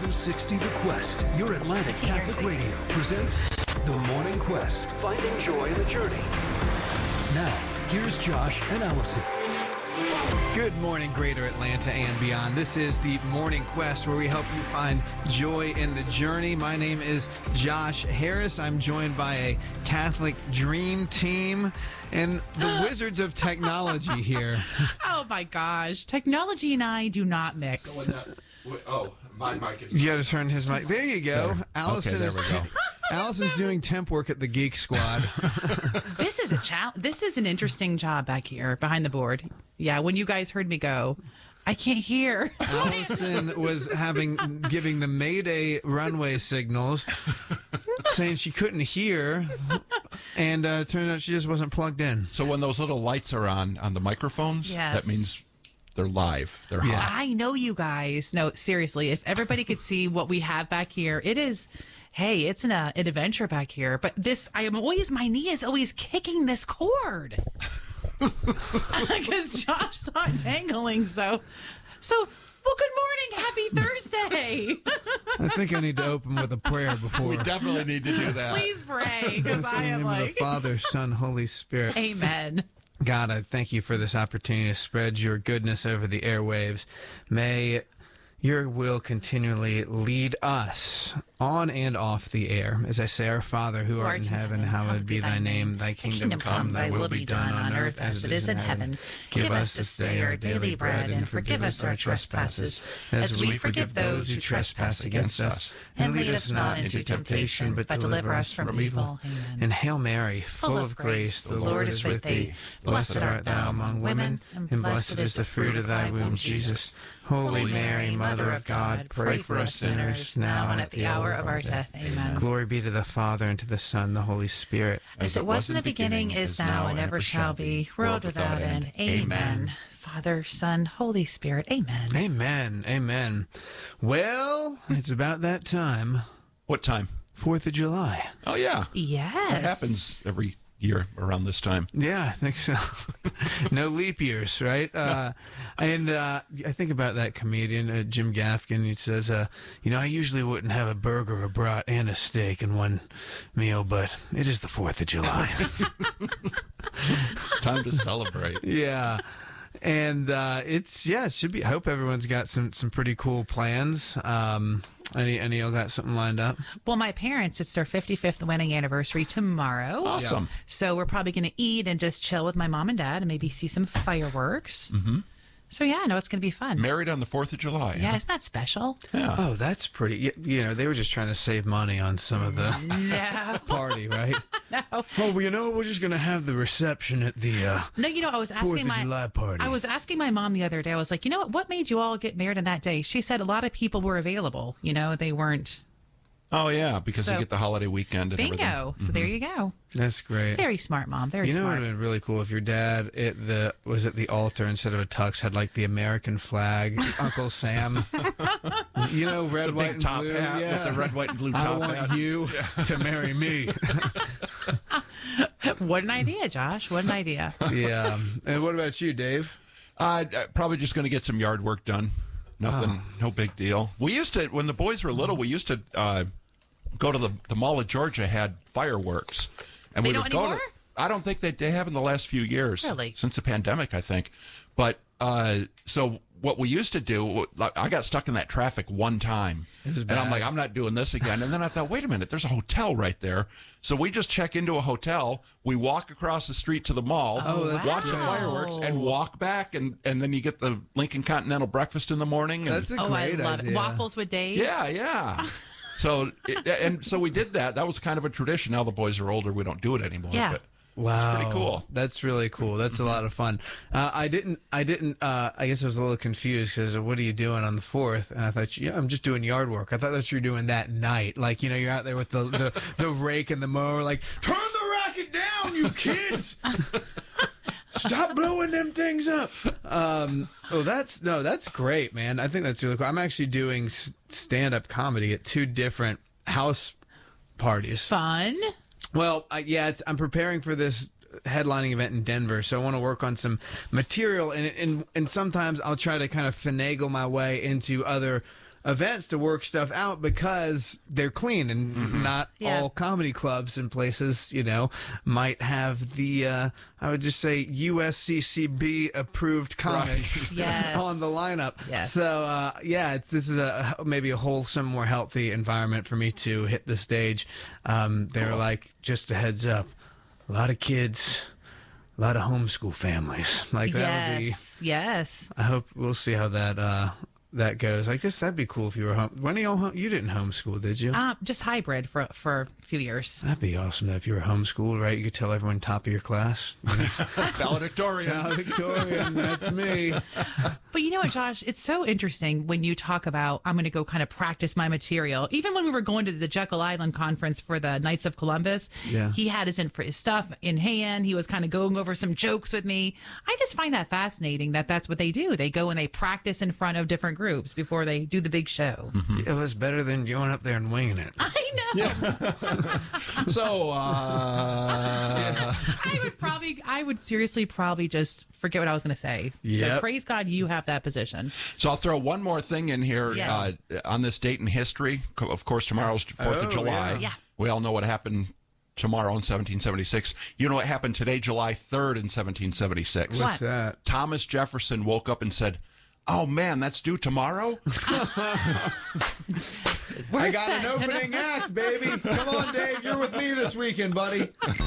760 The Quest, your Atlantic Catholic Radio, presents The Morning Quest, finding joy in the journey. Now, here's Josh and Allison. Good morning, Greater Atlanta and beyond. This is the Morning Quest, where we help you find joy in the journey. My name is Josh Harris. I'm joined by a Catholic dream team and the wizards of technology here. Oh my gosh. Technology and I do not mix. My mic is... You got to turn his mic. There you go. There. Allison Okay, is there we go. Allison's doing temp work at the Geek Squad. This is This is an interesting job back here behind the board. Yeah, when you guys heard me go, I can't hear. Allison was giving the Mayday runway signals, saying she couldn't hear, and turned out she just wasn't plugged in. So when those little lights are on the microphones, Yes. that means they're live. They're hot. I know you guys. No, seriously, if everybody could see what we have back here, it is... Hey, it's an adventure back here. But my knee is always kicking this cord. Because Josh saw it dangling, well, good morning. Happy Thursday. I think I need to open with a prayer before. We definitely need to do that. Please pray, because I am In the name of the Father, Son, Holy Spirit. Amen. God, I thank you for this opportunity to spread your goodness over the airwaves. May your will continually lead us on and off the air. As I say, our Father who art in heaven, hallowed be thy name. Thy kingdom come, thy will be done on earth as it is in heaven. Give us this day our daily bread, and forgive us our trespasses, as we forgive those who trespass against us. And lead us not into temptation, but deliver us from evil. Amen. And Hail Mary, full of grace, the Lord is with thee. Blessed art thou among women, and blessed is the fruit of thy womb, Jesus. Holy Mary, Mother of God, pray for us sinners, now and at the hour of our death. Amen. Glory be to the Father, and to the Son, and the Holy Spirit. As it was in the beginning, is now, and ever shall be, world without end. Amen. Father, Son, Holy Spirit. Amen. Amen. Amen. Well, it's about that time. What time? 4th of July. Oh, yeah. Yes. That happens every year around this time. Yeah, I think so. No leap years, right? And I think about that comedian, Jim Gaffigan. He says, I usually wouldn't have a burger, a brat, and a steak in one meal, but it is the 4th of July. It's time to celebrate. Yeah. And it should be. I hope everyone's got some pretty cool plans. Any of y'all got something lined up? Well, my parents, it's their 55th wedding anniversary tomorrow. Awesome. So we're probably going to eat and just chill with my mom and dad and maybe see some fireworks. Mm-hmm. So, yeah, I know it's going to be fun. Married on the 4th of July. Yeah, isn't that special? Yeah. Oh, that's pretty. They were just trying to save money on some of the No. party, right? No. Oh, well, we're just going to have the reception at the No, I was 4th asking of July party. I was asking my mom the other day. I was like, what made you all get married on that day? She said a lot of people were available. They weren't. Oh, yeah, because you get the holiday weekend and everything. Bingo. So there you go. That's great. Very smart, Mom. Very What smart. would have been really cool if your dad was at the altar instead of a tux had like the American flag, Uncle Sam. Red, The white, big and top blue. hat Yeah. with the red, white, and blue I top want hat. you to marry me. What an idea, Josh. What an idea. Yeah. And what about you, Dave? Probably just going to get some yard work done. Nothing, no big deal. We used to, when the boys were little, we used to go to the Mall of Georgia, had fireworks. And They we don't would go anymore? I don't think they have in the last few years. Really? Since the pandemic, I think. But so what we used to do, I got stuck in that traffic one time. And I'm like, I'm not doing this again. And then I thought, wait a minute, there's a hotel right there. So we just check into a hotel. We walk across the street to the mall, watch the fireworks, and walk back. And then you get the Lincoln Continental breakfast in the morning. And, That's a I great love idea. it. Waffles with Dave. yeah. So we did that. That was kind of a tradition. Now the boys are older. We don't do it anymore. Yeah. But Wow, it's pretty cool. That's really cool. That's a lot of fun. I guess I was a little confused because what are you doing on the 4th? And I thought, I'm just doing yard work. I thought that you were doing that night. Like, you're out there with the rake and the mower, like, turn the racket down, you kids! Stop blowing them things up. That's great, man. I think that's really cool. I'm actually doing stand-up comedy at 2 different house parties. Fun. Well, I'm preparing for this headlining event in Denver, so I want to work on some material, and sometimes I'll try to kind of finagle my way into other events to work stuff out because they're clean, and not all comedy clubs and places, might have the, I would just say, USCCB approved comics on the lineup. Yes. So, this is maybe a wholesome, more healthy environment for me to hit the stage. They're like, just a heads up, a lot of kids, a lot of homeschool families. Like, that'll be... Yes. I hope we'll see how that goes. I guess that'd be cool if you were home. When are y'all home? You didn't homeschool, did you? Just hybrid for a few years. That'd be awesome if you were homeschooled, right? You could tell everyone top of your class. Valedictorian. Valedictorian, that's me. But you know what, Josh? It's so interesting when you talk about, I'm going to go kind of practice my material. Even when we were going to the Jekyll Island conference for the Knights of Columbus, he had his stuff in hand. He was kind of going over some jokes with me. I just find that fascinating that that's what they do. They go and they practice in front of different groups before they do the big show. It was better than going up there and winging it. I know. So, I would seriously probably just forget what I was going to say. So praise God you have that position. So I'll throw one more thing in here on this date in history. Of course, tomorrow's 4th of July. Yeah. We all know what happened tomorrow in 1776. You know what happened today, July 3rd in 1776? What's that? Thomas Jefferson woke up and said, "Oh, man, that's due tomorrow?" I got an opening act, baby. Come on, Dave. You're with me this weekend, buddy.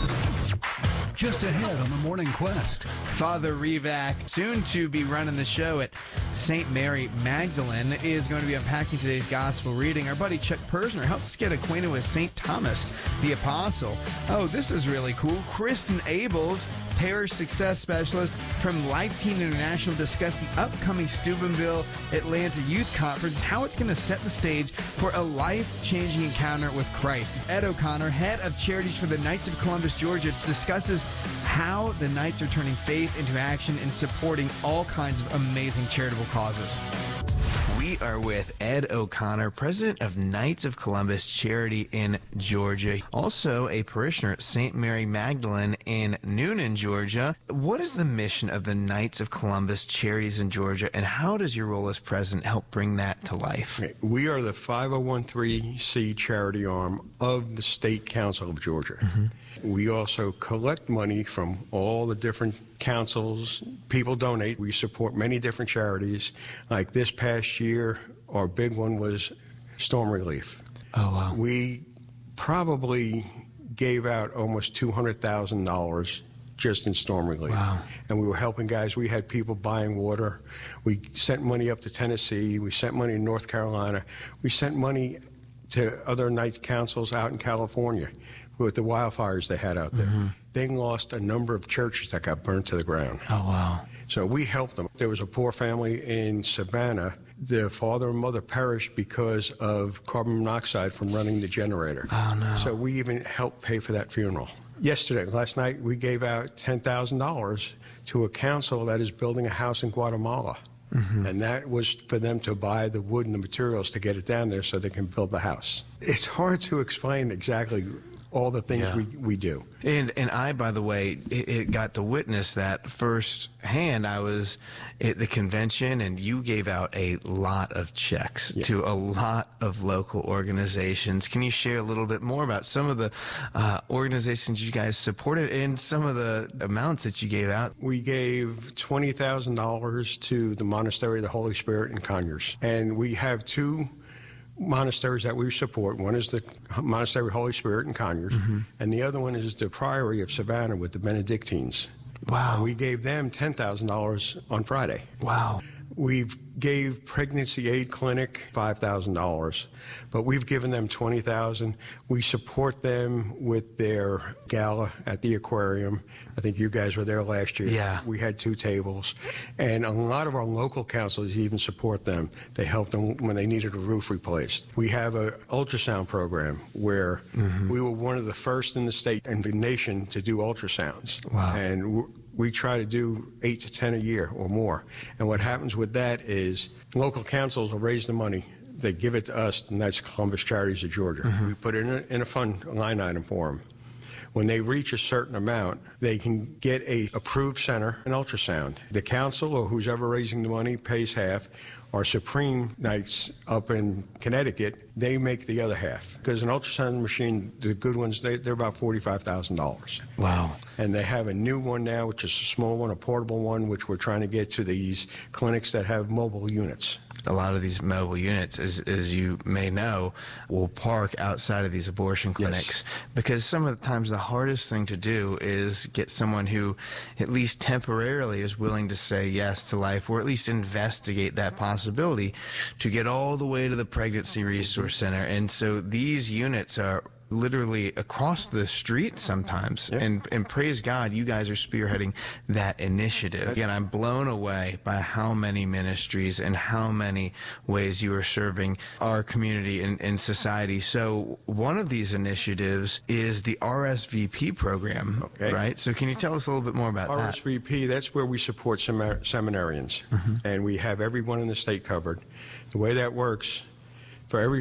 Just ahead on the Morning Quest. Father Revac, soon to be running the show at St. Mary Magdalene, is going to be unpacking today's gospel reading. Our buddy Chuck Persner helps us get acquainted with St. Thomas the Apostle. Oh, this is really cool. Kristen Abels, parish success specialist from Life Teen International, discussed the upcoming Steubenville Atlanta Youth Conference, how it's going to set the stage for a life-changing encounter with Christ. Ed O'Connor, head of charities for the Knights of Columbus, Georgia, discusses how the Knights are turning faith into action and supporting all kinds of amazing charitable causes. We are with Ed O'Connor, president of Knights of Columbus Charity in Georgia, also a parishioner at St. Mary Magdalene in Noonan, Georgia. What is the mission of the Knights of Columbus Charities in Georgia, and how does your role as president help bring that to life? We are the 501(c)(3) charity arm of the State Council of Georgia. We also collect money from all the different councils. People donate. We support many different charities. Like this past year, our big one was storm relief. Oh, wow. We probably gave out almost $200,000 just in storm relief. Wow. And we were helping guys. We had people buying water. We sent money up to Tennessee. We sent money to North Carolina. We sent money to other night councils out in California with the wildfires they had out there. They lost a number of churches that got burned to the ground. Oh, wow. So we helped them. There was a poor family in Savannah. The father and mother perished because of carbon monoxide from running the generator. Oh, no. So we even helped pay for that funeral. Last night, we gave out $10,000 to a council that is building a house in Guatemala. And that was for them to buy the wood and the materials to get it down there so they can build the house. It's hard to explain exactly all the things we do. And I, by the way, it got to witness that firsthand. I was at the convention, and you gave out a lot of checks to a lot of local organizations. Can you share a little bit more about some of the organizations you guys supported and some of the amounts that you gave out? We gave $20,000 to the Monastery of the Holy Spirit in Conyers. And we have two monasteries that we support. One is the Monastery of Holy Spirit in Conyers, and the other one is the Priory of Savannah with the Benedictines. Wow. And we gave them $10,000 on Friday. Wow. We've gave Pregnancy Aid Clinic $5,000, but we've given them $20,000. We support them with their gala at the aquarium. I think you guys were there last year. Yeah. We had 2 tables, and a lot of our local councils even support them. They helped them when they needed a roof replaced. We have an ultrasound program where we were one of the first in the state and the nation to do ultrasounds. Wow. And we try to do 8 to 10 a year or more. And what happens with that is local councils will raise the money. They give it to us, the Knights of Columbus Charities of Georgia. We put it in a fund line item for them. When they reach a certain amount, they can get a approved center, an ultrasound. The council or who's ever raising the money pays half. Our Supreme Nights up in Connecticut, they make the other half. Because an ultrasound machine, the good ones, they're about $45,000. Wow. And they have a new one now, which is a small one, a portable one, which we're trying to get to these clinics that have mobile units. A lot of these mobile units, as you may know, will park outside of these abortion clinics. Yes. Because some of the times the hardest thing to do is get someone who at least temporarily is willing to say yes to life, or at least investigate that possibility, to get all the way to the Pregnancy Resource Center. And so these units are literally across the street sometimes. Yeah. And praise God, you guys are spearheading that initiative. Again, I'm blown away by how many ministries and how many ways you are serving our community and society. So one of these initiatives is the RSVP program, right? So can you tell us a little bit more about that? RSVP, that's where we support seminarians. And we have everyone in the state covered. The way that works, for every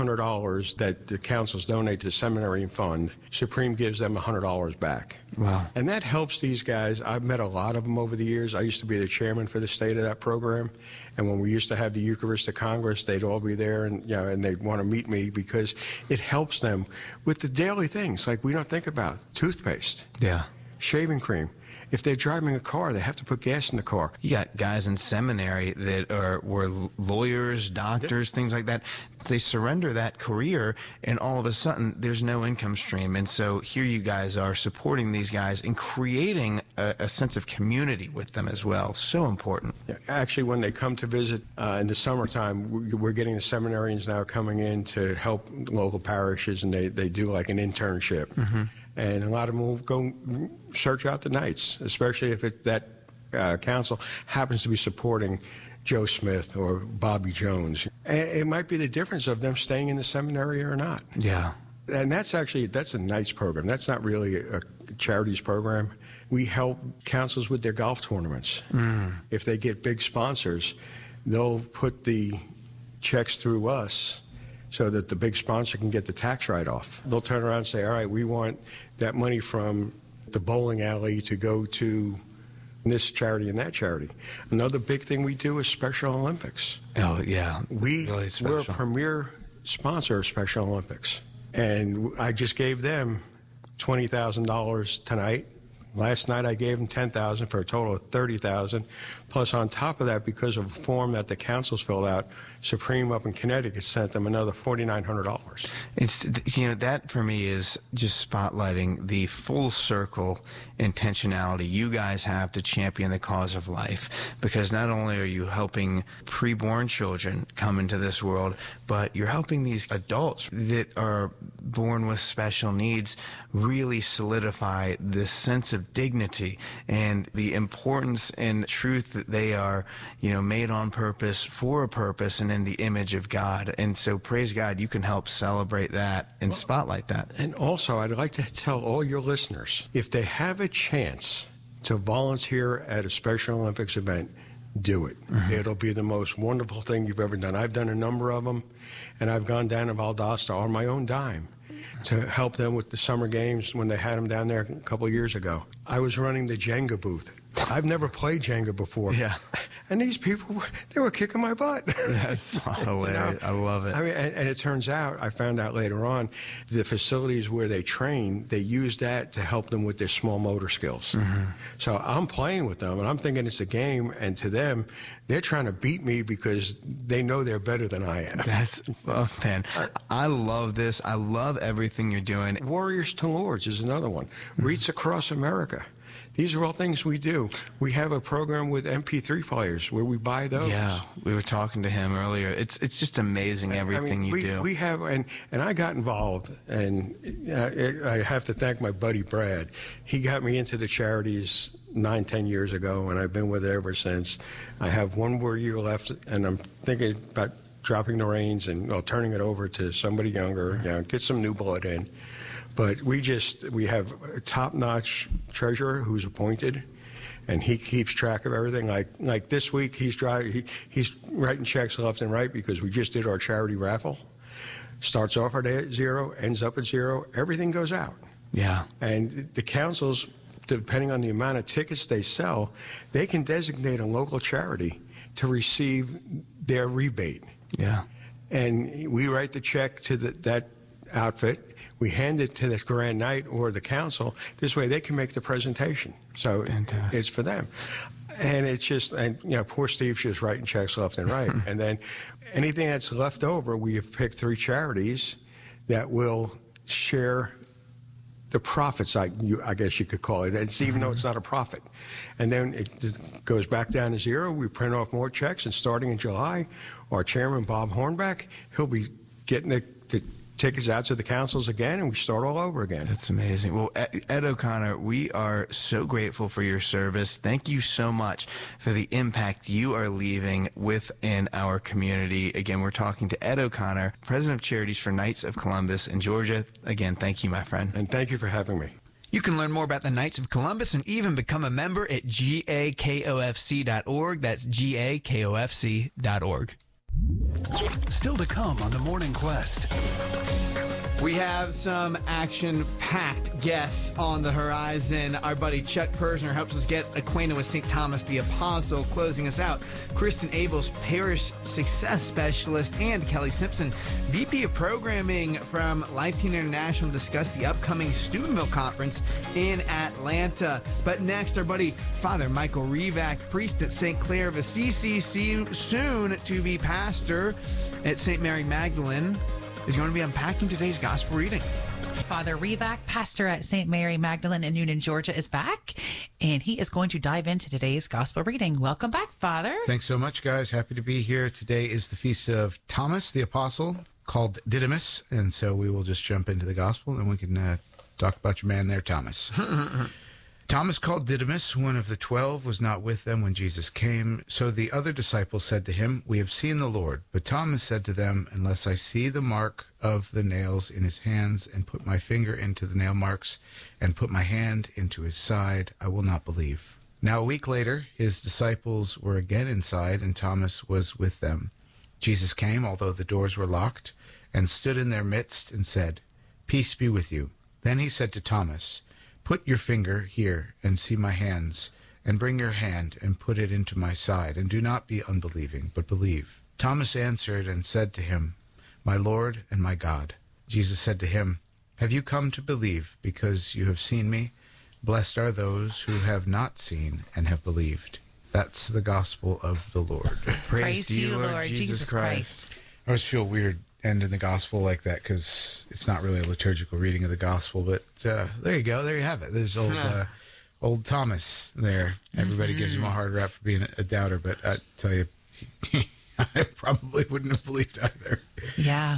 $500 that the councils donate to the seminary fund, Supreme gives them $100 back. Wow. And that helps these guys. I've met a lot of them over the years. I used to be the chairman for the state of that program. And when we used to have the Eucharistic Congress, they'd all be there and, you know, and they'd want to meet me because it helps them with the daily things like we don't think about. Toothpaste. Yeah. Shaving cream. If they're driving a car, they have to put gas in the car. You got guys in seminary that were lawyers, doctors, things like that. They surrender that career, and all of a sudden, there's no income stream. And so here you guys are supporting these guys and creating a sense of community with them as well. So important. Yeah, actually, when they come to visit in the summertime, we're getting the seminarians now coming in to help local parishes, and they do like an internship. And a lot of them will go search out the nights, especially if that council happens to be supporting Joe Smith or Bobby Jones. And it might be the difference of them staying in the seminary or not. Yeah. And that's a nice program. That's not really a charities program. We help councils with their golf tournaments. If they get big sponsors, they'll put the checks through us so that the big sponsor can get the tax write-off. They'll turn around and say, all right, we want that money from the bowling alley to go to this charity and that charity. Another big thing we do is Special Olympics. Oh, yeah. We're a premier sponsor of Special Olympics. And I just gave them $20,000 tonight. Last night I gave them $10,000 for a total of $30,000. Plus on top of that, because of a form that the councils filled out, Supreme up in Connecticut sent them another $4,900. It's, you know, that for me is just spotlighting the full circle intentionality you guys have to champion the cause of life, because not only are you helping preborn children come into this world, but you're helping these adults that are born with special needs really solidify this sense of dignity and the importance and truth that they are, you know, made on purpose for a purpose and in the image of God. And so praise God, you can help celebrate that and spotlight that. And also, I'd like to tell all your listeners, if they have a chance to volunteer at a Special Olympics event, do it. It'll be the most wonderful thing you've ever done. I've done a number of them, and I've gone down to Valdosta on my own dime to help them with the summer games when they had them down there a couple of years ago. I was running the Jenga booth. I've never played Jenga before. Yeah. And these people, they were kicking my butt. That's hilarious. You know? I love it. I mean, and it turns out, I found out later on, the facilities where they train, they use that to help them with their small motor skills. So I'm playing with them, and I'm thinking it's a game, and to them, they're trying to beat me because they know they're better than I am. That's, oh, man, I love this. I love everything you're doing. Warriors to Lords is another one. Wreaths Across America. These are all things we do. We have a program with MP3 players where we buy those. Yeah, we were talking to him earlier. It's just amazing everything you do. We have, and I got involved, and I have to thank my buddy Brad. He got me into the charities 9-10 years ago, and I've been with it ever since. I have one more year left, and I'm thinking about dropping the reins and turning it over to somebody younger, you know, get some new blood in. But we have a top-notch treasurer who's appointed, and he keeps track of everything. Like this week, he's writing checks left and right because we just did our charity raffle. Starts off our day at 0, ends up at 0. Everything goes out. Yeah. And the councils, depending on the amount of tickets they sell, they can designate a local charity to receive their rebate. Yeah. And we write the check to that outfit. We hand it to the Grand Night or the council. This way they can make the presentation. So Fantastic. it's for them. And it's just, and poor Steve's just writing checks left and right. And then anything that's left over, we have picked 3 charities that will share the profits, I guess you could call it. It's even though it's not a profit. And then it just goes back down to 0. We print off more checks, and starting in July, our chairman, Bob Hornback, he'll be getting the tickets out to the councils again, and we start all over again. That's amazing. Well, Ed O'Connor, we are so grateful for your service. Thank you so much for the impact you are leaving within our community. Again, we're talking to Ed O'Connor, President of Charities for Knights of Columbus in Georgia. Again, thank you, my friend. And thank you for having me. You can learn more about the Knights of Columbus and even become a member at gakofc.org. That's gakofc.org. Still to come on the Morning Quest. We have some action-packed guests on the horizon. Our buddy Chuck Persner helps us get acquainted with St. Thomas the Apostle. Closing us out, Kristen Abels, Parish Success Specialist, and Kelly Simpson, VP of Programming from Life Teen International, discuss the upcoming Steubenville Conference in Atlanta. But next, our buddy Father Michael Revac, priest at St. Clair of Assisi, soon to be pastor at St. Mary Magdalene, is going to be unpacking today's gospel reading. Father Revac, pastor at St. Mary Magdalene in Newnan, Georgia, is back, and he is going to dive into today's gospel reading. Welcome back, Father. Thanks so much, guys. Happy to be here. Today is the feast of Thomas the Apostle, called Didymus, and so we will just jump into the gospel, and we can talk about your man there, Thomas. Thomas, called Didymus, one of the 12, was not with them when Jesus came. So the other disciples said to him, "We have seen the Lord." But Thomas said to them, "Unless I see the mark of the nails in his hands, and put my finger into the nail marks, and put my hand into his side, I will not believe." Now a week later, his disciples were again inside, and Thomas was with them. Jesus came, although the doors were locked, and stood in their midst and said, "Peace be with you." Then he said to Thomas, "Put your finger here and see my hands, and bring your hand and put it into my side, and do not be unbelieving, but believe." Thomas answered and said to him, "My Lord and my God." Jesus said to him, "Have you come to believe because you have seen me? Blessed are those who have not seen and have believed." That's the gospel of the Lord. Praise to you, Lord Jesus Christ. I always feel weird ending the gospel like that because it's not really a liturgical reading of the gospel, but there you go. There you have it. There's old Thomas there. Everybody gives him a hard rap for being a doubter, but I tell you, I probably wouldn't have believed either. Yeah.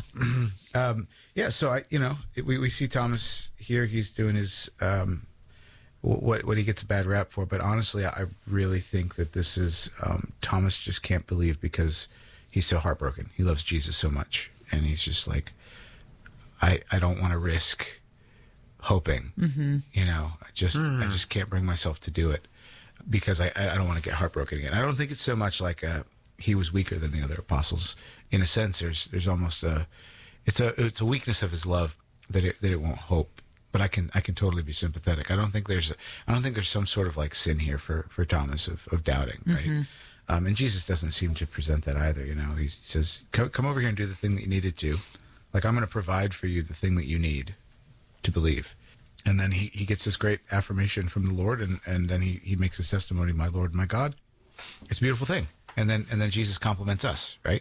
So we see Thomas here. He's doing his what he gets a bad rap for, but honestly, I really think that this is Thomas just can't believe because he's so heartbroken. He loves Jesus so much. And he's just like, I don't want to risk hoping. Mm-hmm. I just can't bring myself to do it because I don't want to get heartbroken again. I don't think it's so much like he was weaker than the other apostles. In a sense, there's almost it's a weakness of his love that it won't hope. But I can totally be sympathetic. I don't think there's some sort of like sin here for Thomas of doubting, right? Mm-hmm. And Jesus doesn't seem to present that either. He says, come over here and do the thing that you needed to. Like, I'm going to provide for you the thing that you need to believe. And then he gets this great affirmation from the Lord, and then he makes his testimony, "My Lord, my God." It's a beautiful thing. And then Jesus compliments us, right?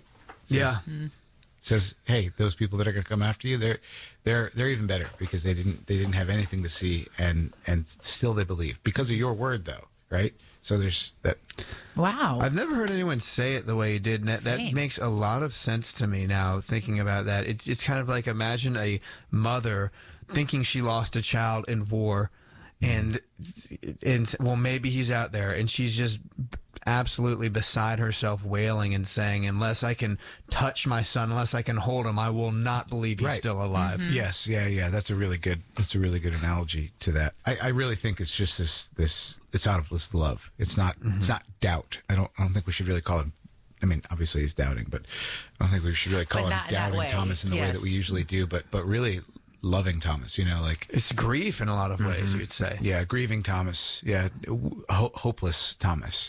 Says, "Hey, those people that are going to come after you, they're even better because they didn't have anything to see, and still they believe because of your word, though." Right? So there's that. Wow. I've never heard anyone say it the way you did, and that makes a lot of sense to me now, thinking about that. It's kind of like, imagine a mother thinking she lost a child in war, and well, maybe he's out there, and she's just absolutely beside herself, wailing and saying, "Unless I can touch my son, unless I can hold him, I will not believe he's still alive." Mm-hmm. Yes, yeah. That's a really good analogy to that. I really think it's just this. It's out of this love. It's not. Mm-hmm. It's not doubt. I don't think we should really call him. I mean, obviously he's doubting, but I don't think we should really call him doubting Thomas in the way that we usually do. But really, loving Thomas, like it's grief in a lot of ways, you'd say. Yeah, grieving Thomas. Yeah, hopeless Thomas.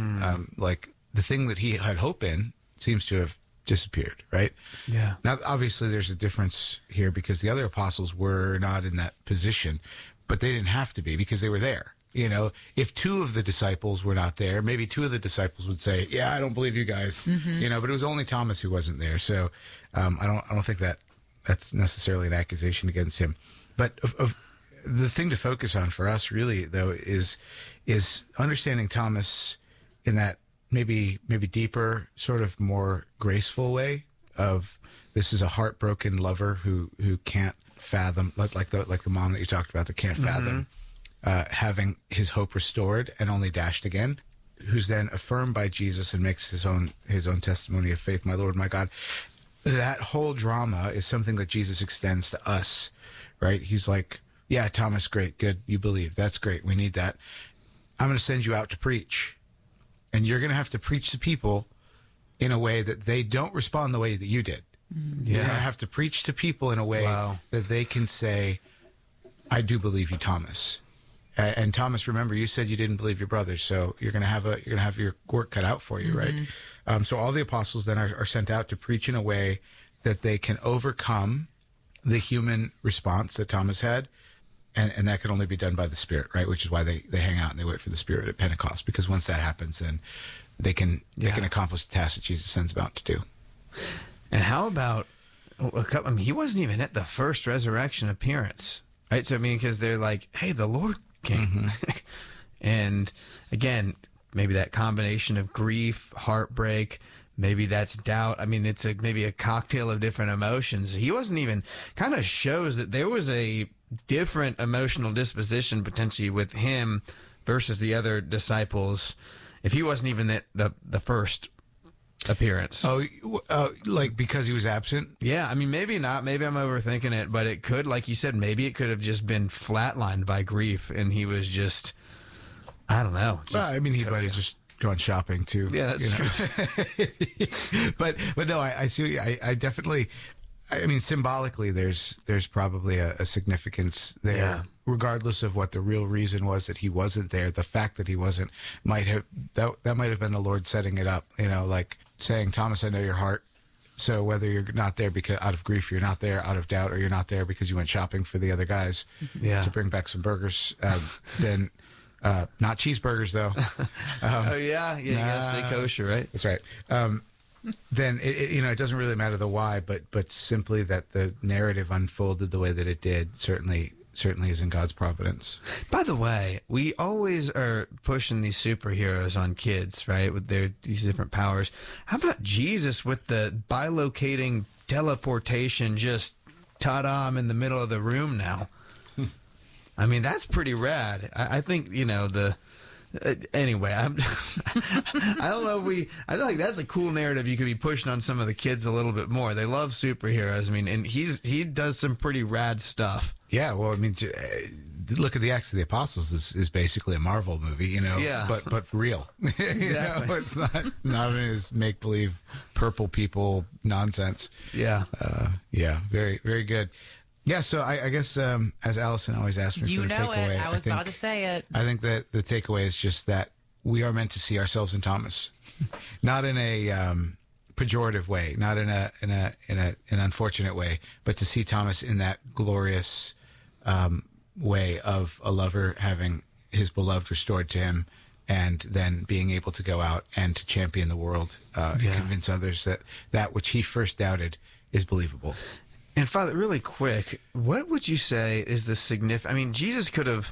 Like the thing that he had hope in seems to have disappeared, right? Yeah. Now, obviously, there's a difference here because the other apostles were not in that position, but they didn't have to be because they were there. If two of the disciples were not there, maybe two of the disciples would say, "Yeah, I don't believe you guys." But it was only Thomas who wasn't there. So I don't think that's necessarily an accusation against him. But of the thing to focus on for us, really, though, is understanding Thomas in that maybe deeper, sort of more graceful way of this is a heartbroken lover who can't fathom, like the mom that you talked about that can't fathom. Having his hope restored and only dashed again, who's then affirmed by Jesus and makes his own testimony of faith, my Lord, my God. That whole drama is something that Jesus extends to us, right? He's like, yeah, Thomas, great, good, you believe. That's great. We need that. I'm going to send you out to preach. And you're going to have to preach to people in a way that they don't respond the way that you did. You're going to have to preach to people in a way that they can say, I do believe you, Thomas. And Thomas, remember, you said you didn't believe your brothers, so you're going to have your work cut out for you, right? So all the apostles then are sent out to preach in a way that they can overcome the human response that Thomas had, and that can only be done by the Spirit, right? Which is why they hang out and they wait for the Spirit at Pentecost, because once that happens, then they can accomplish the task that Jesus sends them out to do. And how about he wasn't even at the first resurrection appearance, right? So because they're like, hey, the Lord came. And again, maybe that combination of grief, heartbreak, maybe that's doubt. It's maybe a cocktail of different emotions. He wasn't even, kind of shows that there was a different emotional disposition potentially with him versus the other disciples if he wasn't even at the first appearance. Like because he was absent? Yeah, maybe not. Maybe I'm overthinking it, but it could, like you said, maybe it could have just been flatlined by grief, and he was just, I don't know. He might have just gone shopping too. Yeah, that's true. but no, I see. I definitely. Symbolically, there's probably a significance there, regardless of what the real reason was that he wasn't there. The fact that he wasn't might have been the Lord setting it up. Like saying, Thomas, I know your heart. So whether you're not there because out of grief, you're not there out of doubt, or you're not there because you went shopping for the other guys to bring back some burgers, then not cheeseburgers though. You gotta stay kosher, right? That's right. Then it doesn't really matter the why, but simply that the narrative unfolded the way that it did certainly is in God's providence. By the way, we always are pushing these superheroes on kids, right? With these different powers. How about Jesus with the bilocating teleportation? Just ta-da! I'm in the middle of the room now. That's pretty rad. I think anyway, I don't know if I feel like that's a cool narrative you could be pushing on some of the kids a little bit more. They love superheroes. And he does some pretty rad stuff. Yeah, well, look at the Acts of the Apostles is basically a Marvel movie, but real. Exactly. It's not in his make believe purple people nonsense. Yeah. Very, very good. Yeah, so I guess as Allison always asks me for the takeaway, I was about to say it. I think that the takeaway is just that we are meant to see ourselves in Thomas, not in a pejorative way, not in an unfortunate way, but to see Thomas in that glorious way of a lover having his beloved restored to him, and then being able to go out and to champion the world and convince others that which he first doubted is believable. And Father, really quick, what would you say is the significant? Jesus could have,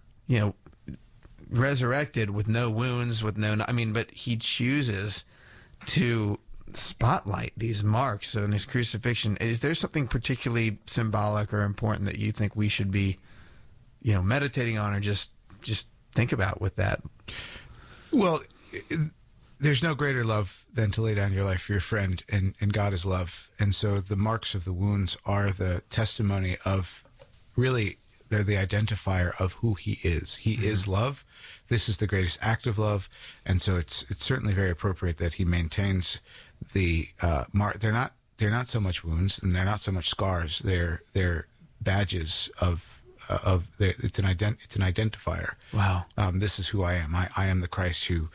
resurrected with no wounds, but he chooses to spotlight these marks on his crucifixion. Is there something particularly symbolic or important that you think we should be, meditating on, or just think about with that? Well, there's no greater love than to lay down your life for your friend, and God is love. And so the marks of the wounds are the testimony of, really, they're the identifier of who he is. He is love. This is the greatest act of love. And so it's certainly very appropriate that he maintains the mark. They're not so much wounds, and they're not so much scars. They're badges it's an identifier. Wow. This is who I am. I am the Christ who,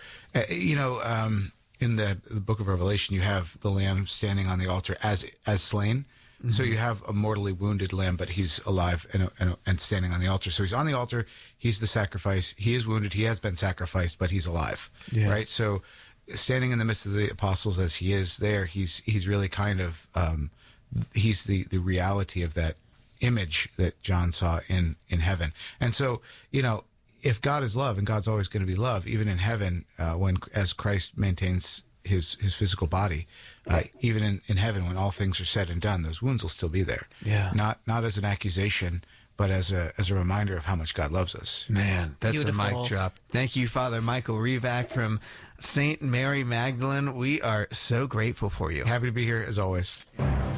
in the book of Revelation, you have the lamb standing on the altar as slain. Mm-hmm. So you have a mortally wounded lamb, but he's alive and standing on the altar. So he's on the altar. He's the sacrifice. He is wounded. He has been sacrificed, but he's alive. Yeah. Right. So standing in the midst of the apostles as he is there, he's really kind of, he's the reality of that image that John saw in heaven. And so, if God is love, and God's always going to be love, even in heaven, as Christ maintains his physical body, even in heaven, when all things are said and done, those wounds will still be there. Yeah. Not as an accusation, but as a reminder of how much God loves us. Man, that's Beautiful. a mic drop. Thank you, Father Michael Revac from St. Mary Magdalene. We are so grateful for you. Happy to be here, as always.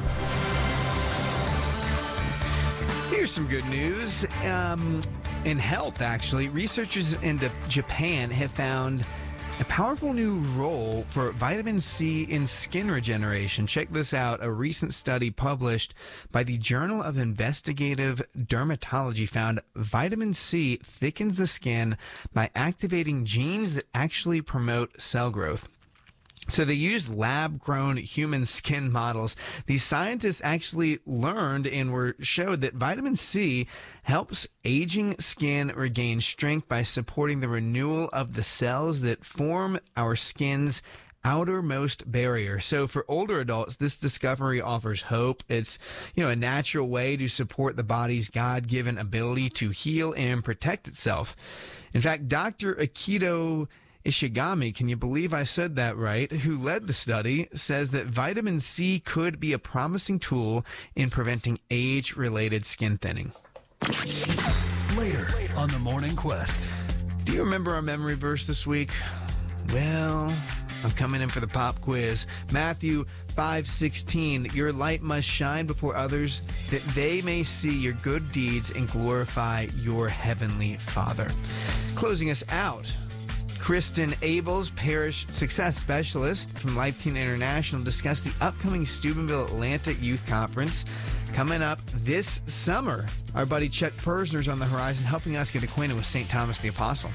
Here's some good news. In health, actually, researchers in Japan have found a powerful new role for vitamin C in skin regeneration. Check this out. A recent study published by the Journal of Investigative Dermatology found vitamin C thickens the skin by activating genes that actually promote cell growth. So they used lab-grown human skin models. These scientists actually learned and showed that vitamin C helps aging skin regain strength by supporting the renewal of the cells that form our skin's outermost barrier. So for older adults, this discovery offers hope. It's, a natural way to support the body's God-given ability to heal and protect itself. In fact, Dr. Akito Ishigami, can you believe I said that right, who led the study, says that vitamin C could be a promising tool in preventing age-related skin thinning. Later on The Morning Quest. Do you remember our memory verse this week? Well, I'm coming in for the pop quiz. Matthew 5:16, your light must shine before others, that they may see your good deeds and glorify your heavenly Father. Closing us out, Kristen Abels, Parish Success Specialist from Life Teen International, discussed the upcoming Steubenville Atlantic Youth Conference coming up this summer. Our buddy Chuck Persner's on the horizon, helping us get acquainted with St. Thomas the Apostle.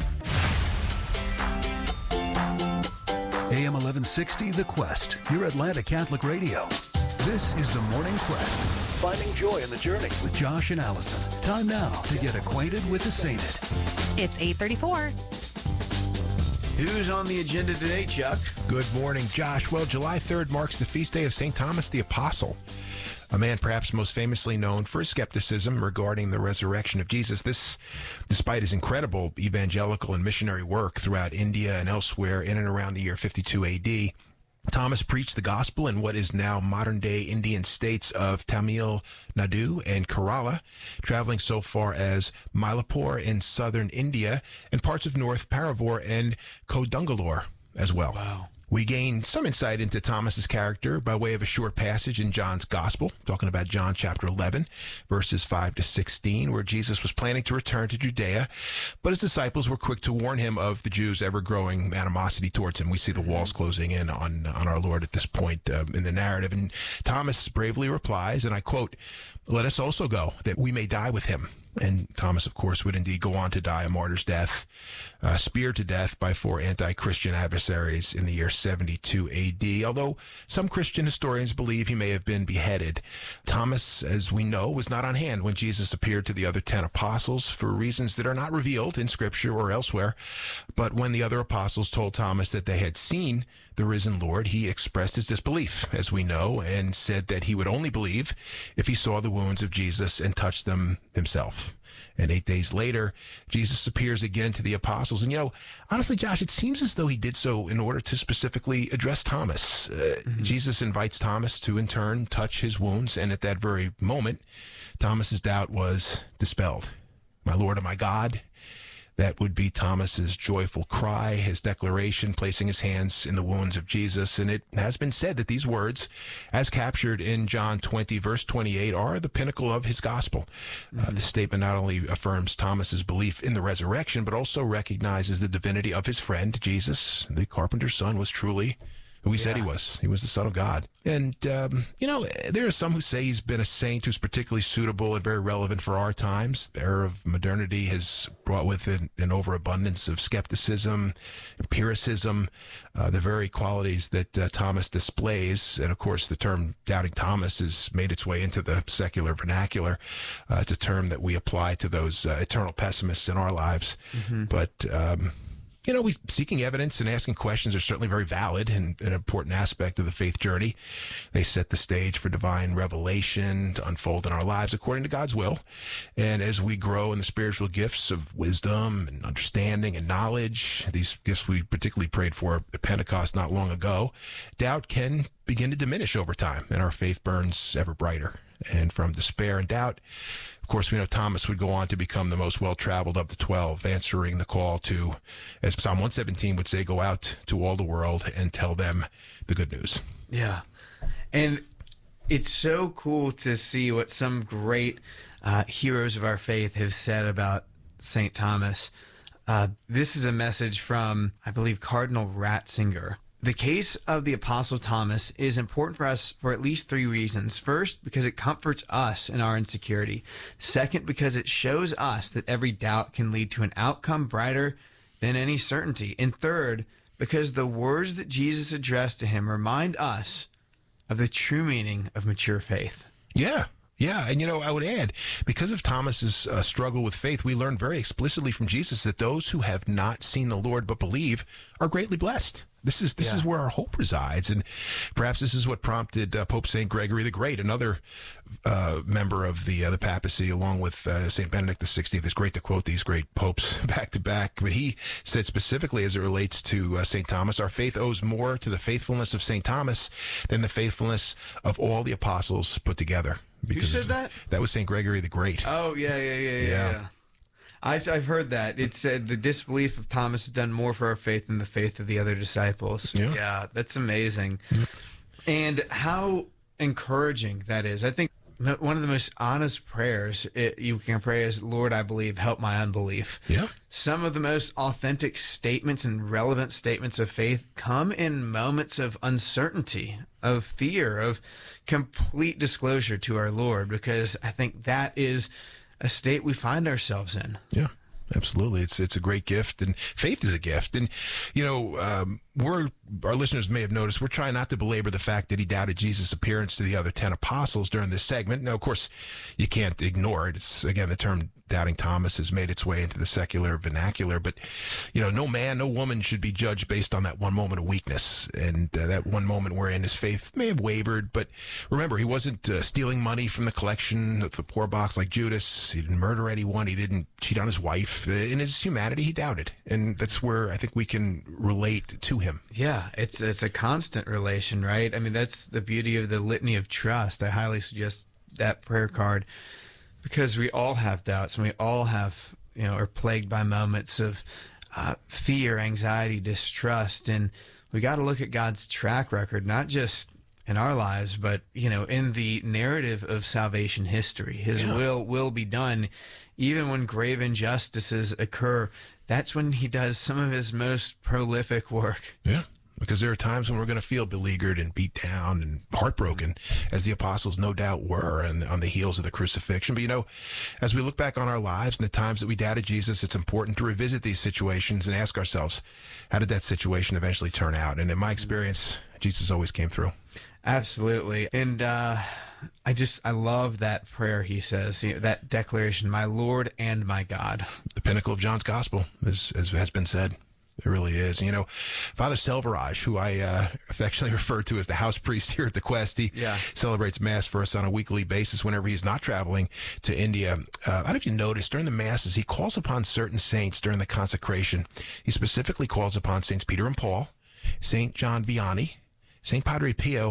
AM 1160, The Quest, your Atlanta Catholic radio. This is The Morning Quest, finding joy in the journey with Josh and Allison. Time now to get acquainted with the sainted. It's 8:34. Who's on the agenda today, Chuck? Good morning, Josh. Well, July 3rd marks the feast day of St. Thomas the Apostle, a man perhaps most famously known for his skepticism regarding the resurrection of Jesus. This, despite his incredible evangelical and missionary work throughout India and elsewhere in and around the year 52 AD, Thomas preached the gospel in what is now modern-day Indian states of Tamil Nadu and Kerala, traveling so far as Mylapore in southern India and parts of North Paravur and Kodungalore as well. Wow. We gain some insight into Thomas's character by way of a short passage in John's Gospel, talking about John chapter 11, verses 5 to 16, where Jesus was planning to return to Judea, but his disciples were quick to warn him of the Jews' ever-growing animosity towards him. We see the walls closing in on our Lord at this point in the narrative, and Thomas bravely replies, and I quote, "Let us also go, that we may die with him." And Thomas, of course, would indeed go on to die a martyr's death, speared to death by 4 anti-Christian adversaries in the year 72 AD. Although some Christian historians believe he may have been beheaded, Thomas, as we know, was not on hand when Jesus appeared to the other 10 apostles for reasons that are not revealed in Scripture or elsewhere. But when the other apostles told Thomas that they had seen the risen Lord, he expressed his disbelief, as we know, and said that he would only believe if he saw the wounds of Jesus and touched them himself. And 8 days later, Jesus appears again to the apostles. And, honestly, Josh, it seems as though he did so in order to specifically address Thomas. Jesus invites Thomas to, in turn, touch his wounds. And at that very moment, Thomas's doubt was dispelled. "My Lord and my God." That would be Thomas's joyful cry, his declaration, placing his hands in the wounds of Jesus. And it has been said that these words, as captured in John 20, verse 28, are the pinnacle of his gospel. This statement not only affirms Thomas's belief in the resurrection, but also recognizes the divinity of his friend, Jesus. The carpenter's son was truly who he said he was. He was the Son of God. And, there are some who say he's been a saint who's particularly suitable and very relevant for our times. The era of modernity has brought with it an overabundance of skepticism, empiricism, the very qualities that Thomas displays. And, of course, the term doubting Thomas has made its way into the secular vernacular. It's a term that we apply to those eternal pessimists in our lives. Mm-hmm. But... seeking evidence and asking questions are certainly very valid and an important aspect of the faith journey. They set the stage for divine revelation to unfold in our lives according to God's will. And as we grow in the spiritual gifts of wisdom and understanding and knowledge, these gifts we particularly prayed for at Pentecost not long ago, doubt can begin to diminish over time, and our faith burns ever brighter. And from despair and doubt, of course, we know Thomas would go on to become the most well-traveled of the 12, answering the call to, as Psalm 117 would say, go out to all the world and tell them the good news. Yeah. And it's so cool to see what some great heroes of our faith have said about St. Thomas. This is a message from, I believe, Cardinal Ratzinger. The case of the Apostle Thomas is important for us for at least 3 reasons. First, because it comforts us in our insecurity. Second, because it shows us that every doubt can lead to an outcome brighter than any certainty. And third, because the words that Jesus addressed to him remind us of the true meaning of mature faith. Yeah. Yeah, and I would add, because of Thomas's struggle with faith, we learn very explicitly from Jesus that those who have not seen the Lord but believe are greatly blessed. This is where our hope resides, and perhaps this is what prompted Pope St. Gregory the Great, another member of the papacy, along with St. Benedict XVI. It's great to quote these great popes back to back, but he said specifically as it relates to St. Thomas, our faith owes more to the faithfulness of St. Thomas than the faithfulness of all the apostles put together. Who said that? That was St. Gregory the Great. Oh, yeah. I've heard that. It said the disbelief of Thomas has done more for our faith than the faith of the other disciples. Yeah, that's amazing. Yep. And how encouraging that is. I think one of the most honest prayers you can pray is, Lord, I believe, help my unbelief. Yeah. Some of the most authentic statements and relevant statements of faith come in moments of uncertainty, of fear, of complete disclosure to our Lord, because I think that is a state we find ourselves in. Yeah. Absolutely. It's a great gift, and faith is a gift. And, our listeners may have noticed we're trying not to belabor the fact that he doubted Jesus' appearance to the other 10 apostles during this segment. Now, of course, you can't ignore it. It's, again, the term doubting Thomas has made its way into the secular vernacular. But, no man, no woman should be judged based on that one moment of weakness. And that one moment wherein his faith may have wavered. But remember, he wasn't stealing money from the collection of the poor box like Judas. He didn't murder anyone. He didn't cheat on his wife. In his humanity, he doubted. And that's where I think we can relate to him. Yeah, it's a constant relation, right? I mean, that's the beauty of the litany of trust. I highly suggest that prayer card, because we all have doubts, and we all have, are plagued by moments of fear, anxiety, distrust. And we got to look at God's track record, not just in our lives, but, in the narrative of salvation history. His will be done. Even when grave injustices occur, that's when he does some of his most prolific work. Yeah. Because there are times when we're going to feel beleaguered and beat down and heartbroken, as the apostles no doubt were on the heels of the crucifixion. But, as we look back on our lives and the times that we doubted Jesus, it's important to revisit these situations and ask ourselves, how did that situation eventually turn out? And in my experience, Jesus always came through. Absolutely. And I love that prayer he says, that declaration, my Lord and my God. The pinnacle of John's gospel, as has been said. It really is. Father Selvaraj, who I affectionately refer to as the house priest here at the Quest, he celebrates Mass for us on a weekly basis whenever he's not traveling to India. I don't know if you noticed, during the Masses, he calls upon certain saints during the consecration. He specifically calls upon Saints Peter and Paul, Saint John Vianney, Saint Padre Pio,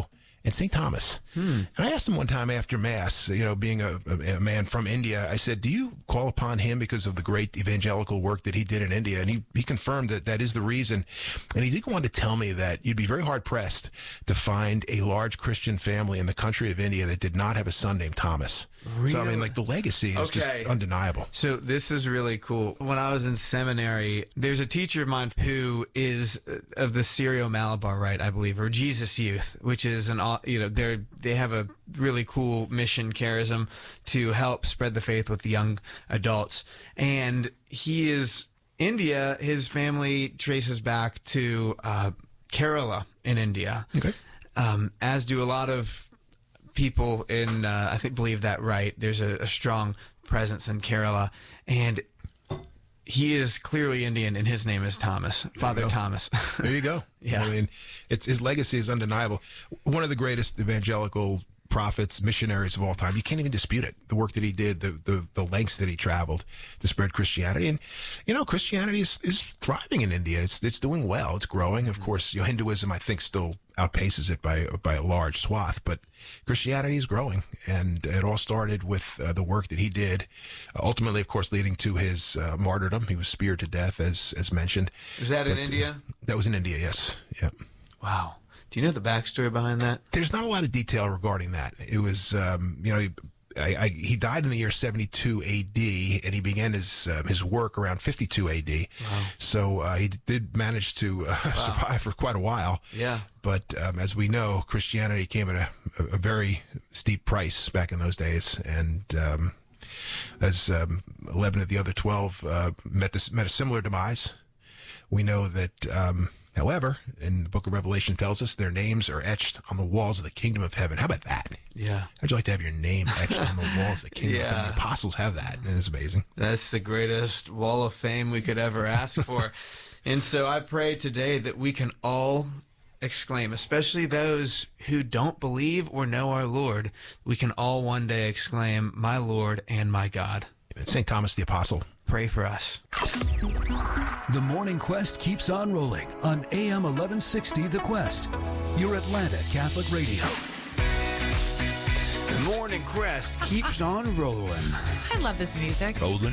and St. Thomas. And I asked him one time after Mass, being a man from India, I said, do you call upon him because of the great evangelical work that he did in India? And he confirmed that is the reason. And he did go on to tell me that you'd be very hard-pressed to find a large Christian family in the country of India that did not have a son named Thomas. Really? So, I mean, the legacy is just undeniable. So this is really cool. When I was in seminary, there's a teacher of mine who is of the Syro-Malabar Rite, I believe, or Jesus Youth, which is they have a really cool mission charism to help spread the faith with young adults. And he is India. His family traces back to Kerala in India, as do a lot of people in, I think, believe that right. There's a strong presence in Kerala, and he is clearly Indian, and his name is Thomas, Father Thomas. There you go. Yeah. I mean, his legacy is undeniable. One of the greatest evangelical prophets, missionaries of all time. You can't even dispute it. The work that he did, the lengths that he traveled to spread Christianity. And, Christianity is thriving in India. It's doing well. It's growing. Of course, Hinduism, I think, still outpaces it by a large swath. But Christianity is growing. And it all started with the work that he did, ultimately, of course, leading to his martyrdom. He was speared to death, as mentioned. Was that in India? That was in India, yes. Yep. Wow. Do you know the backstory behind that? There's not a lot of detail regarding that. It was, he died in the year 72 A.D., and he began his work around 52 A.D. Wow. So he did manage to survive for quite a while. Yeah. But as we know, Christianity came at a very steep price back in those days, and as 11 of the other 12 met a similar demise. We know that. However, in the book of Revelation tells us their names are etched on the walls of the kingdom of heaven. How about that? Yeah. How'd you like to have your name etched on the walls of the kingdom of heaven? The apostles have that, and it's amazing. That's the greatest wall of fame we could ever ask for. And so I pray today that we can all exclaim, especially those who don't believe or know our Lord, we can all one day exclaim, my Lord and my God. It's St. Thomas the Apostle. Pray for us. The Morning Quest keeps on rolling on AM 1160 The Quest, your Atlanta Catholic Radio. The Morning Quest keeps on rolling. I love this music. Rolling.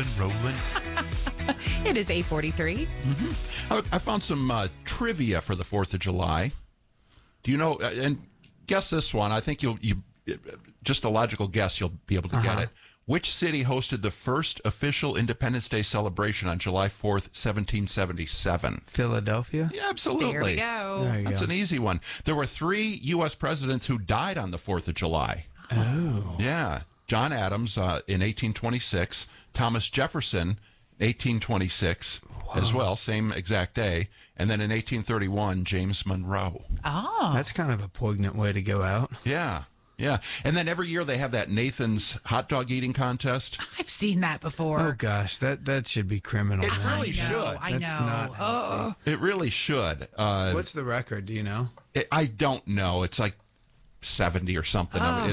It is 8:43. Mm-hmm. I found some trivia for the 4th of July. Do you know, and guess this one. I think you just a logical guess, you'll be able to get it. Which city hosted the first official Independence Day celebration on July 4th, 1777? Philadelphia? Yeah, absolutely. There we go. That's an easy one. There were 3 U.S. presidents who died on the 4th of July. Oh. Yeah. John Adams in 1826, Thomas Jefferson, 1826 as well, same exact day. And then in 1831, James Monroe. Oh. That's kind of a poignant way to go out. Yeah. Yeah. And then every year they have that Nathan's hot dog eating contest. I've seen that before. Oh, gosh. That should be criminal. It really should. I know. It really should. What's the record? Do you know? I don't know. It's like 70 or something. Oh,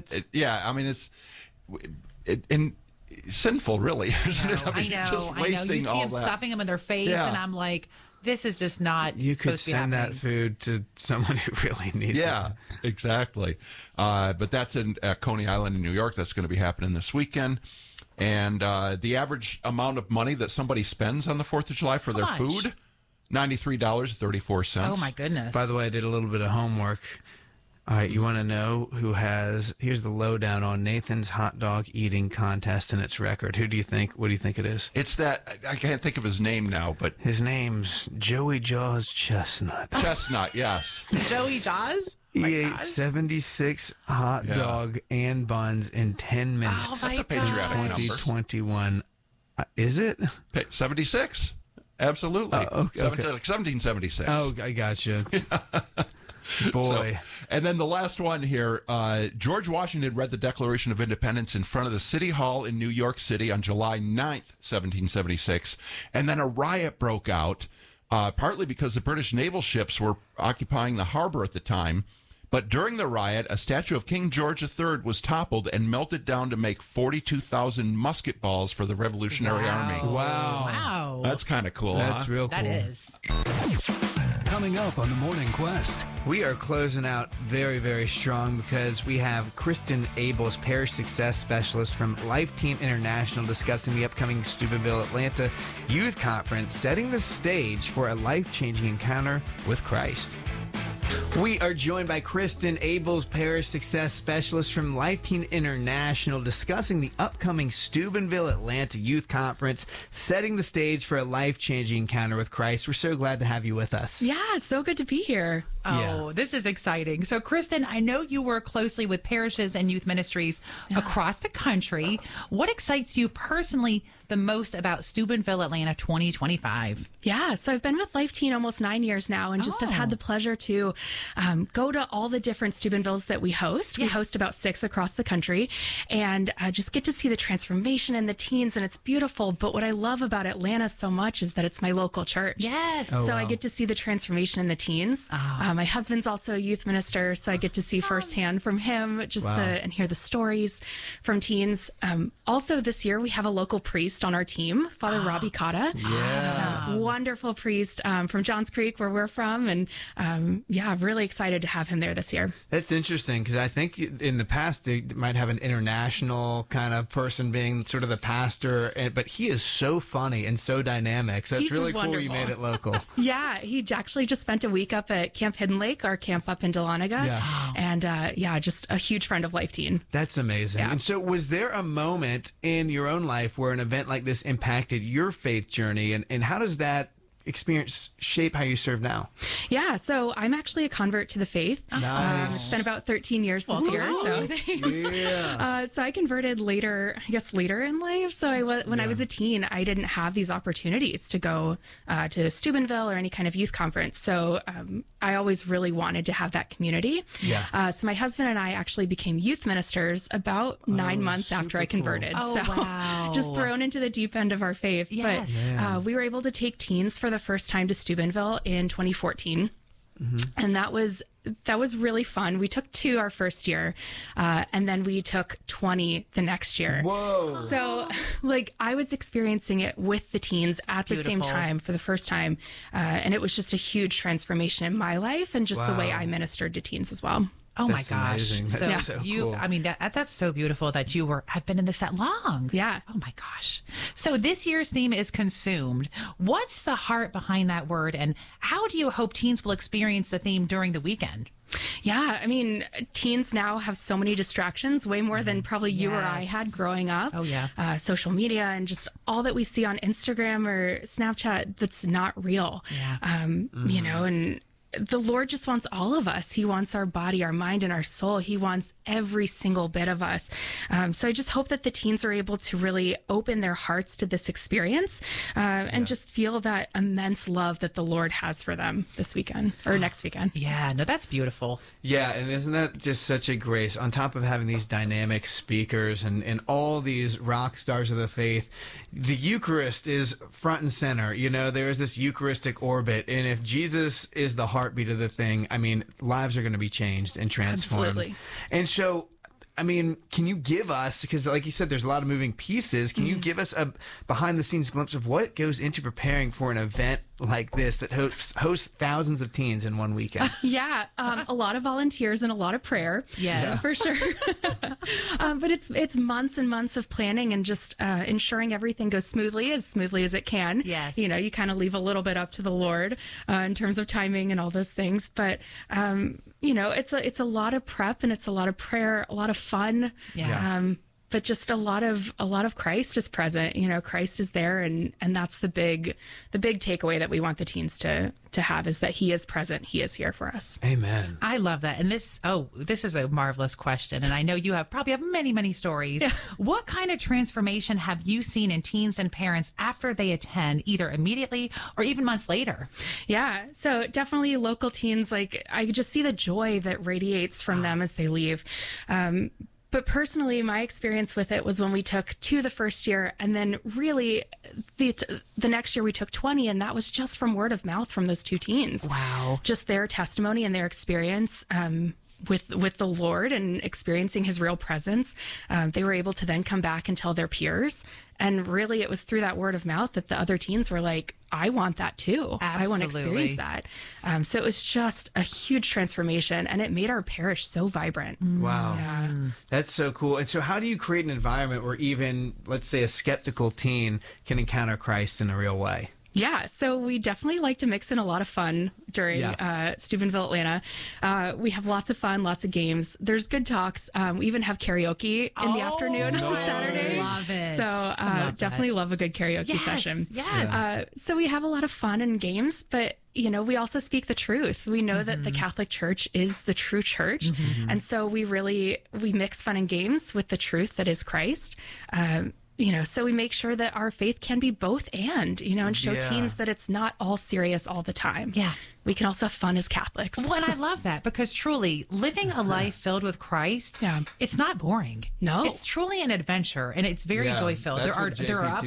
And sinful, really, isn't it? I know. Just wasting You see all them that. stuffing them in their face, and I'm like, this is just not. You could supposed to be send that happening. food to someone who really needs it. Yeah, exactly. But that's in Coney Island in New York. That's going to be happening this weekend. And the average amount of money that somebody spends on the 4th of July for their food, $93.34. Oh, my goodness. By the way, I did a little bit of homework. All right, you want to know who has... Here's the lowdown on Nathan's hot dog eating contest and its record. Who do you think? What do you think it is? It's that... I can't think of his name now, but... His name's Joey Jaws Chestnut. Chestnut, yes. Joey Jaws? He ate 76 hot dog and buns in 10 minutes. Oh, That's a patriotic number. 2021. Is it? 76. Absolutely. Okay. 1776. Oh, I gotcha. Boy. So, and then the last one here, George Washington read the Declaration of Independence in front of the City Hall in New York City on July 9th, 1776. And then a riot broke out, partly because the British naval ships were occupying the harbor at the time, But during the riot, a statue of King George III was toppled and melted down to make 42,000 musket balls for the Revolutionary Army. Wow. That's kind of cool, That's huh? real cool. That is. Coming up on the Morning Quest. We are closing out very, very strong because we have Kristen Abels, Parish Success Specialist from Life Teen International, discussing the upcoming Steubenville, Atlanta Youth Conference, setting the stage for a life-changing encounter with Christ. We are joined by Kristen Abels, Parish Success Specialist from Life Teen International, discussing the upcoming Steubenville, Atlanta Youth Conference, setting the stage for a life-changing encounter with Christ. We're so glad to have you with us. Yeah, so good to be here. Oh, this is exciting. So, Kristen, I know you work closely with parishes and youth ministries across the country. What excites you personally the most about Steubenville, Atlanta 2025? Yeah, so I've been with Life Teen almost 9 years now and just have had the pleasure to go to all the different Steubenvilles that we host. We host about 6 across the country and just get to see the transformation in the teens, and it's beautiful. But what I love about Atlanta so much is that it's my local church. Yes. So I get to see the transformation in the teens. My husband's also a youth minister, so I get to see firsthand from him and hear the stories from teens. Also this year we have a local priest on our team, Father Robbie Cotta. Wonderful priest from Johns Creek, where we're from, and really excited to have him there this year. That's interesting because I think in the past they might have an international kind of person being sort of the pastor, but he is so funny and so dynamic. So it's really cool you made it local. Yeah, he actually just spent a week up at Camp Hidden Lake, our camp up in Dahlonega. And just a huge friend of Life Teen. That's amazing. Yeah. And so was there a moment in your own life where an event like this impacted your faith journey, and how does that experience shape how you serve now? Yeah, so I'm actually a convert to the faith. Nice. It's been about 13 years this year. So so I converted later in life. So when I was a teen, I didn't have these opportunities to go to Steubenville or any kind of youth conference. So I always really wanted to have that community. So my husband and I actually became youth ministers about 9 months after I converted. Just thrown into the deep end of our faith. Yes. But we were able to take teens for the first time to Steubenville in 2014. And that was really fun. We took 2 our first year, and then we took 20 the next year. Whoa. So I was experiencing it with the teens at the same time for the first time. And it was just a huge transformation in my life and just the way I ministered to teens as well. Oh That's my gosh! amazing. That's so cool. I mean, that's so beautiful that you have been in this that long. Yeah. Oh my gosh! So this year's theme is consumed. What's the heart behind that word, and how do you hope teens will experience the theme during the weekend? Yeah, I mean, teens now have so many distractions, way more than probably you or I had growing up. Oh, yeah. Social media and just all that we see on Instagram or Snapchat that's not real. Yeah. And the Lord just wants all of us. He wants our body, our mind, and our soul. He wants every single bit of us. So I just hope that the teens are able to really open their hearts to this experience and just feel that immense love that the Lord has for them this weekend or next weekend. Yeah, no, that's beautiful. Yeah, and isn't that just such a grace? On top of having these dynamic speakers and all these rock stars of the faith, the Eucharist is front and center. You know, there's this Eucharistic orbit, and if Jesus is the heartbeat of the thing, I mean, lives are going to be changed and transformed. Absolutely. And so, I mean, can you give us, because like you said, there's a lot of moving pieces, can you give us a behind-the-scenes glimpse of what goes into preparing for an event like this that hosts thousands of teens in one weekend? Yeah, a lot of volunteers and a lot of prayer. Yes. For sure. But it's months and months of planning and just ensuring everything goes smoothly as it can. Yes. You know, you kind of leave a little bit up to the Lord in terms of timing and all those things. But it's a lot of prep and it's a lot of prayer, a lot of fun. Yeah. But just a lot of Christ is present. You know, Christ is there, and that's the big takeaway that we want the teens to have is that He is present. He is here for us. Amen. I love that. And this is a marvelous question. And I know you probably have many, many stories. Yeah. What kind of transformation have you seen in teens and parents after they attend, either immediately or even months later? Yeah. So definitely local teens, I just see the joy that radiates from them as they leave. But personally, my experience with it was when we took 2 the first year, and then really the next year we took 20, and that was just from word of mouth from those 2 teens. Wow. Just their testimony and their experience. with the Lord and experiencing his real presence, they were able to then come back and tell their peers. And really, it was through that word of mouth that the other teens were like, I want that too. Absolutely. I want to experience that. So it was just a huge transformation, and it made our parish so vibrant. Wow. Yeah. That's so cool. And so how do you create an environment where even, let's say, a skeptical teen can encounter Christ in a real way? Yeah, so we definitely like to mix in a lot of fun during Steubenville, Atlanta. We have lots of fun, lots of games. There's good talks. We even have karaoke in the afternoon on Saturday. Love it. So definitely love a good karaoke session. Yes. So we have a lot of fun and games, but we also speak the truth. We know that the Catholic Church is the true church. And so we mix fun and games with the truth that is Christ. So we make sure that our faith can be both and show teens that it's not all serious all the time. Yeah. We can also have fun as Catholics. Well, and I love that because truly living a life filled with Christ, it's not boring. No. It's truly an adventure and it's very joy filled. There are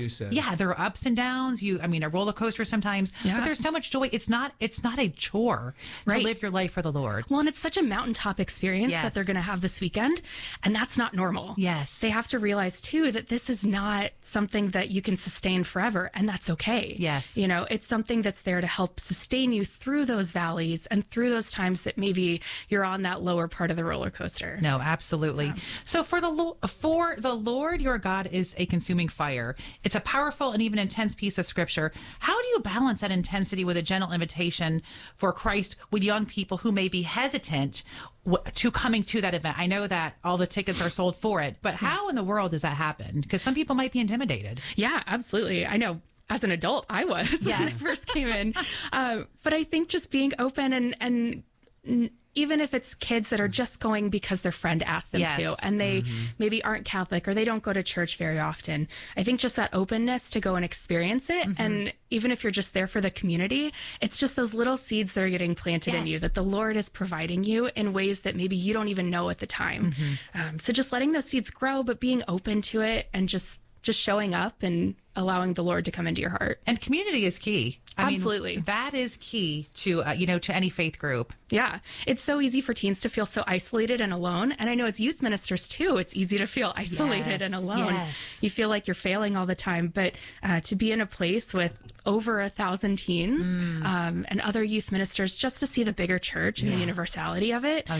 ups and downs. A roller coaster sometimes, but there's so much joy. It's not a chore to live your life for the Lord. Well, and it's such a mountaintop experience that they're going to have this weekend, and that's not normal. Yes. They have to realize too that this is not something that you can sustain forever, and that's okay. Yes. It's something that's there to help sustain you through those valleys and through those times that maybe you're on that lower part of the roller coaster. No, absolutely. Yeah. So for the Lord your God is a consuming fire. It's a powerful and even intense piece of scripture. How do you balance that intensity with a gentle invitation for Christ with young people who may be hesitant to coming to that event? I know that all the tickets are sold for it, but how in the world does that happen? Because some people might be intimidated. Yeah, absolutely. I know. As an adult, I was when I first came in. But I think just being open and even if it's kids that are just going because their friend asked them to, and they maybe aren't Catholic or they don't go to church very often, I think just that openness to go and experience it. And even if you're just there for the community, it's just those little seeds that are getting planted in you that the Lord is providing you in ways that maybe you don't even know at the time. So just letting those seeds grow, but being open to it and just showing up and allowing the Lord to come into your heart. And community is key. Absolutely. That is key to, to any faith group. Yeah. It's so easy for teens to feel so isolated and alone. And I know as youth ministers too, it's easy to feel isolated and alone. Yes. You feel like you're failing all the time. But to be in a place with over 1,000 teens and other youth ministers, just to see the bigger church and the universality of it,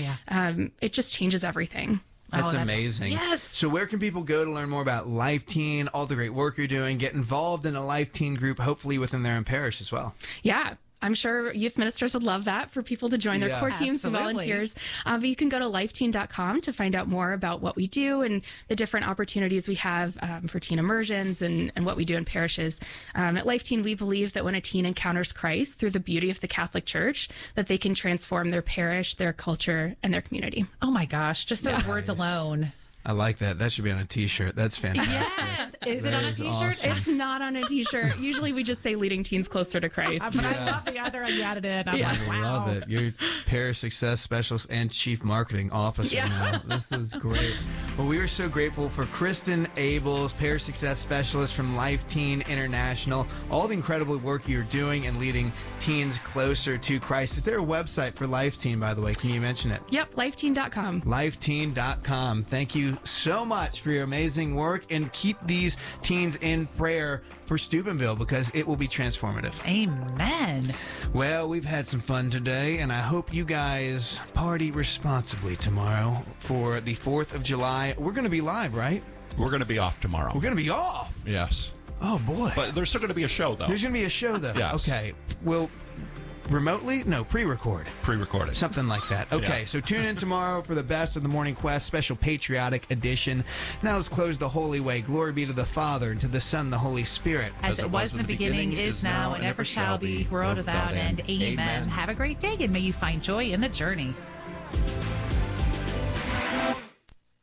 it just changes everything. That's amazing. Yes. So where can people go to learn more about Life Teen, all the great work you're doing, get involved in a Life Teen group, hopefully within their own parish as well? Yeah. I'm sure youth ministers would love that for people to join their core teams and volunteers. But you can go to lifeteen.com to find out more about what we do and the different opportunities we have for teen immersions and what we do in parishes. At Life Teen, we believe that when a teen encounters Christ through the beauty of the Catholic Church, that they can transform their parish, their culture, and their community. Oh my gosh, just those words alone. I like that. That should be on a t-shirt. That's fantastic. Yes. Is it on a t-shirt? Awesome. It's not on a t-shirt. Usually we just say leading teens closer to Christ. But I love the other one you added in. I'm like, wow. I love it. You're Parish Success Specialist and Chief Marketing Officer now. This is great. Well, we are so grateful for Kristen Abels, Parish Success Specialist from Life Teen International, all the incredible work you're doing and leading teens closer to Christ. Is there a website for Life Teen, by the way? Can you mention it? Yep, lifeteen.com. Lifeteen.com. Thank you so much for your amazing work, and keep these teens in prayer for Steubenville because it will be transformative. Amen. Well, we've had some fun today, and I hope you guys party responsibly tomorrow for the 4th of July. We're going to be live, right? We're going to be off tomorrow. We're going to be off? Yes. Oh, boy. But there's still going to be a show, though. There's going to be a show, though? Yes. Okay. Well, remotely? No, pre-record. Pre-recorded. Something like that. Okay, so tune in tomorrow for the Best of the Morning Quest special patriotic edition. Now let's close the holy way. Glory be to the Father, and to the Son, and the Holy Spirit. As it was in the beginning, is now, and ever shall be, world without end. Amen. Have a great day, and may you find joy in the journey.